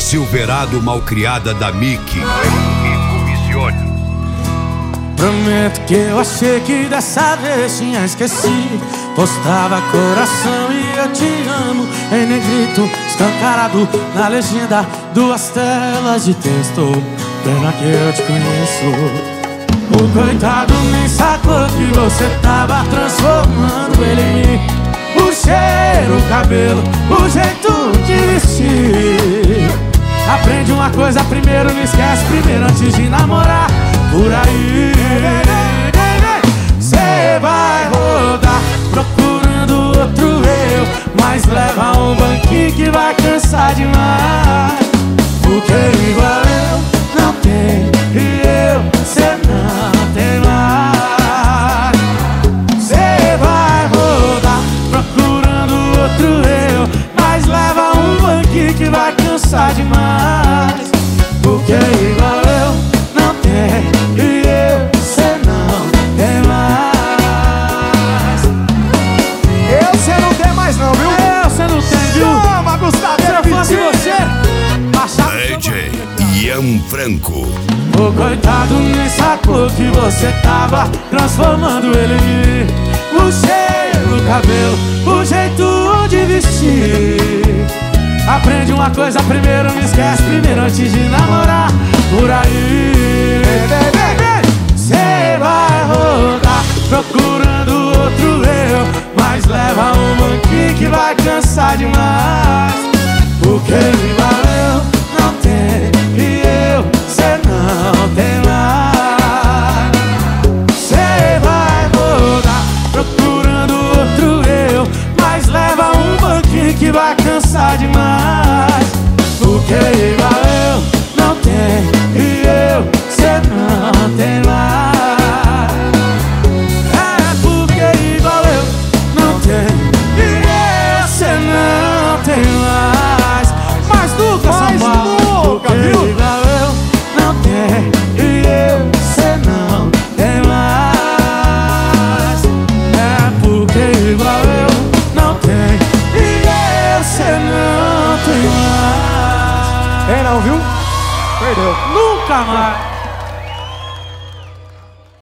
Silverado malcriada da Mickey. Prometo que eu achei que dessa vez tinha esquecido. Postava coração e eu te amo em negrito, escancarado na legenda, 2 telas de texto. Pena que eu te conheço. O coitado nem sacou que você tava transformando ele em mim. O cheiro, o cabelo, o jeito de vestir. Aprende uma coisa primeiro, não esquece primeiro antes de namorar. Por aí cê vai rodar procurando outro eu, mas leva um banquinho que vai cansar demais. Porque igual eu não tem e cê não tem mais. Cê vai rodar procurando outro eu, mas leva um banquinho que vai cansar demais. Porque igual eu não tem e cê não tem mais. Cê não tem mais não, viu? Cê não tem, viu? Chama, Gustavo! Se eu fosse você, achava DJ Ian Franco. o coitado nem sacou que você tava transformando ele em mim. O cheiro, o cabelo, o jeito de vestir. Aprende uma coisa primeiro, não esquece primeiro antes de namorar. Por aí cê vai rodar procurando outro eu, mas leva um banquinho que vai cansar demais. Porque igual eu não tem e cê não tem mais. Cê vai rodar procurando outro eu, mas leva um banquinho que vai cansar demais. Porque igual eu não tem e cê não tem mais. É porque igual eu não tenho e cê não tem mais. Mas nunca, São Paulo, nunca, viu? igual eu não tenho e cê não tem mais. É porque igual eu não tenho e cê não tem mais. Não, viu? Perdeu. Nunca mais.